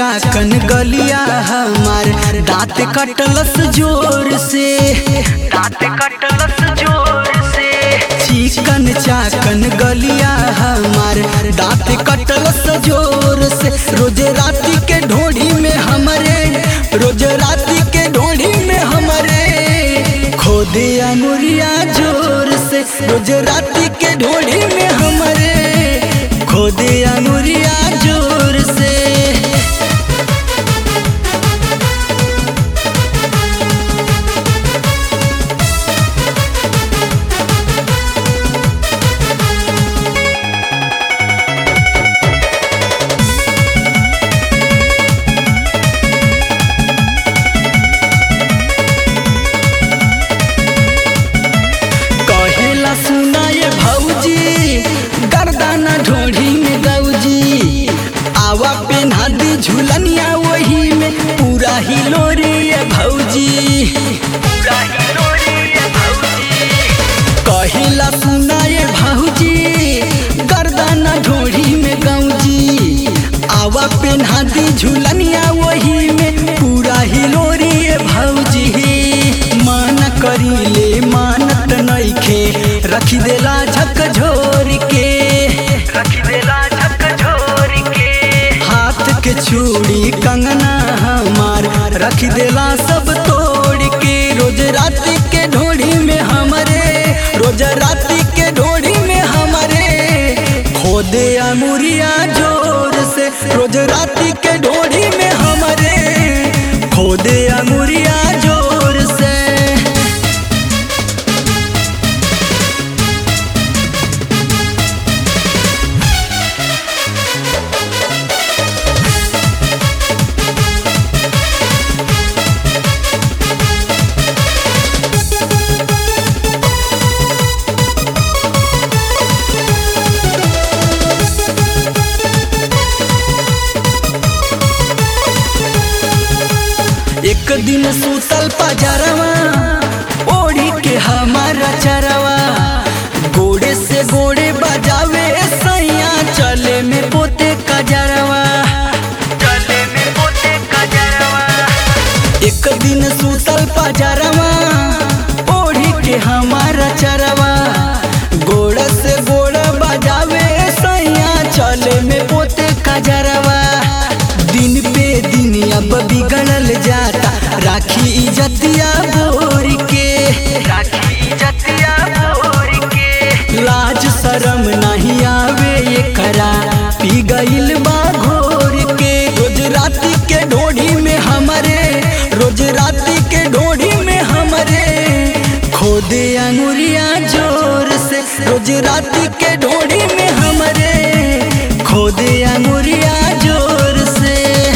चाकन गलिया हमार दांत कटलस जोर से, दांत कटलस जोर से। चिकन चाकन गलिया हमार दांत कटलस जोर से। रोज राती के ढोढ़ी में हमारे, रोज राती के ढोढ़ी में हमारे खोदे अंगुरिया जोर से। रोज राती के ढोढ़ी में हमारे खोदे अंगुरिया जोर से। सुना ये भौजी गर्दाना ढोढ़ी में गौजी, आवा पेन्हा दी झुलनिया वही में पूरा हिलोरी ये भौजी, पूरा हिलोरी ये भौजी। कहिला सुना ये भौजी गर्दाना ढोढ़ी में गौजी, आवा पेन्हा दी झुलनिया वही में पूरा हिलोरी ये भौजी। मान करीले मानत नइखे रखी देला झकझोर के, रखी देला झकझोर के। हाथ के चूड़ी कंगना हमार रखी देला सब तोड़ के। रोज राती के ढोढ़ी में हमारे, रोज राती के ढोढ़ी में हमारे खोदे अंगुरिया जोर से। रोज राती के ढोढ़ी में हमारे खोदे अंगुरिया जोर से। एक दिन सुतल पजरवा ओढ़ी के हमारा चरवा, गोड़े से गोड़े बजावे सैया चले में पोते कजरवा, चले में पोते कजरवा। एक दिन सुतल पजरवा ओढ़ी के हमारा चरवा, गोड़ से गोड़ बजावे सैया चले में पोते कजरवा। दिन पे दिन अब बिगड़ल जाता राखी इज्जतिया बोर के, राखी इज्जतिया बोर के। लाज शरम नहीं आवे ये करा पी गइल बा घोर के। रोज राती के ढोढ़ी में हमारे, रोज राती के ढोढ़ी में हमारे खोदे अंगुरिया जोर से। रोज राती के ढोढ़ी में हमारे खोदे अंगुरिया जोर से।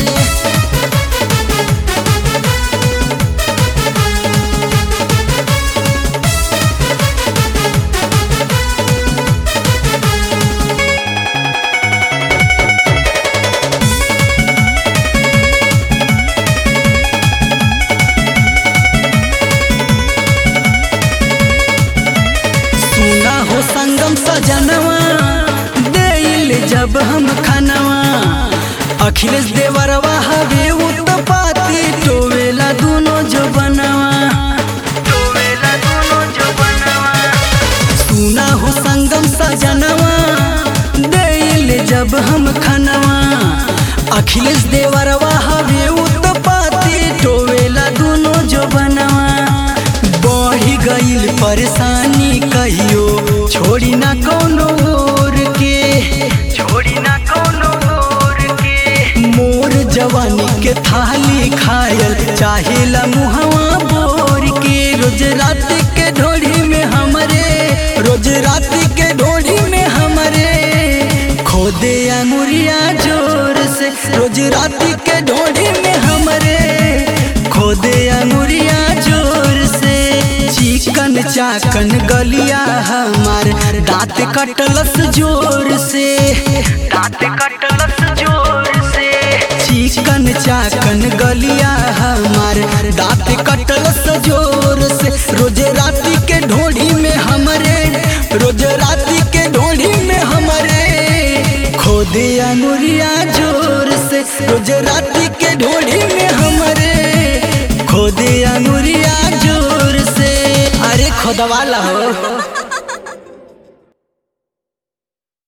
संगम सजनवा देइल जब हम खनवा, अखिलेश देवरवा हवे उत्पाती टोवेला दोनों जो बनवा, टोवेला दोनों जो बनवा। सुना हो संगम सजनवा देइल जब हम खनवा, अखिलेश देवरवा हवे उत्पाती टोवेला दोनों जो बनवा। बढ़ी गइल परेशानी कहियो छोड़ी ना कोनो ओर के, छोड़ी ना कोनो ओर के। मोर जवानी के थाली खायल चाहेला मुहवा बोर के। रोज राती के ढोढ़ी में हमारे, रोज राती के ढोढ़ी में हमारे खोदे अंगुरिया जोर से। रोज राती के ढोढ़ी में हमारे खोदे अंगुरिया जोर से। चिकन चाकन गलिया हमार दांत कटलस जोर से, दांत कटलस जोर से। चिकन चाकन गलिया हमार दांत कटलस जोर से। रोज राती के ढोढ़ी में हमारे, रोज राती के ढोढ़ी में हमारे खोदे अंगुरिया जोर से। रोज राती के ढोढ़ी में हमरे खोदे अंगुरिया जोर से। अरे खोदवाला हो।